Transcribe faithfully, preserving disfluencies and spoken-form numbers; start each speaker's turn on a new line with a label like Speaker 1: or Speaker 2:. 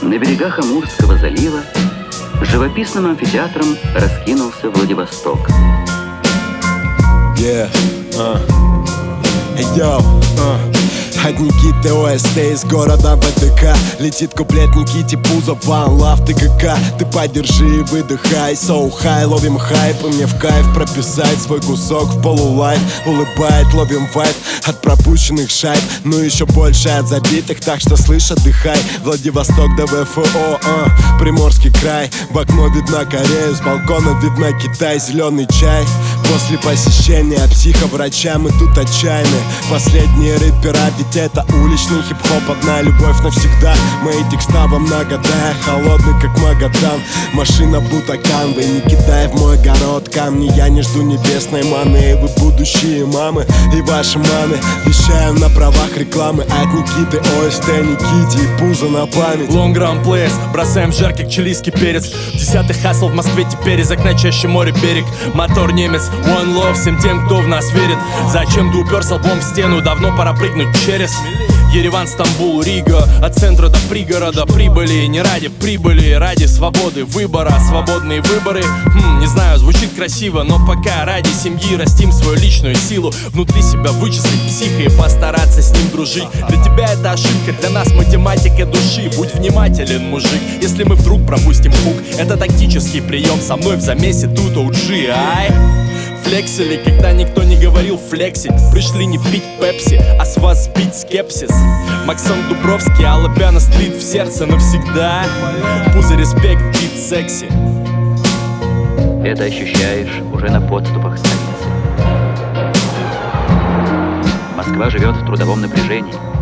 Speaker 1: На берегах Амурского залива живописным амфитеатром раскинулся Владивосток.
Speaker 2: Yeah, uh. Hey, yo, uh. От Никиты ОСТ из города ВТК летит куплет Никите Пузов, One Love, ТКК. Ты подержи и выдыхай, so high, ловим хайп. И мне в кайф прописать свой кусок в полулайф. Улыбает, ловим вайп от пропущенных шайб, ну еще больше от забитых, так что слышь, отдыхай. Владивосток до ВФО, uh. Приморский край. В окно видна Корея, с балкона видна Китай. Зеленый чай после посещения психоврача. Мы тут отчаянны, последние рэпера, ведь это уличный хип-хоп, одна любовь навсегда. Мои текста во многодая, холодный как Магадан. Машина Бутакан, вы не кидай в мой огород камни. Я не жду небесной маны, и вы будущие мамы, и ваши мамы. Вещаю на правах рекламы от Никиты ОСТ, Никите и Пузо на память.
Speaker 3: Long Ground Place, бросаем в жар, как чилийский перец. Десятый хасл в Москве теперь, из окна чаще море берег. Мотор немец, One Love всем тем, кто в нас верит. Зачем ты уперся лбом в стену, давно пора прыгнуть через Ереван, Стамбул, Рига. От центра до пригорода прибыли не ради прибыли, ради свободы выбора. Свободные выборы, хм, не знаю, звучит красиво, но пока ради семьи растим свою личную силу. Внутри себя вычислить психа и постараться с ним дружить. Для тебя это ошибка, для нас математика души. Будь внимателен, мужик, если мы вдруг пропустим хук. Это тактический прием, со мной в замесе тут о джи, ай. Флексили, когда никто не говорил флексить. Пришли не пить пепси, а с вас сбить скепсис. Максон Дубровский, Алабяна стрит в сердце навсегда. Пузо, респект, бит, секси.
Speaker 1: Это ощущаешь уже на подступах столицы. Москва живет в трудовом напряжении.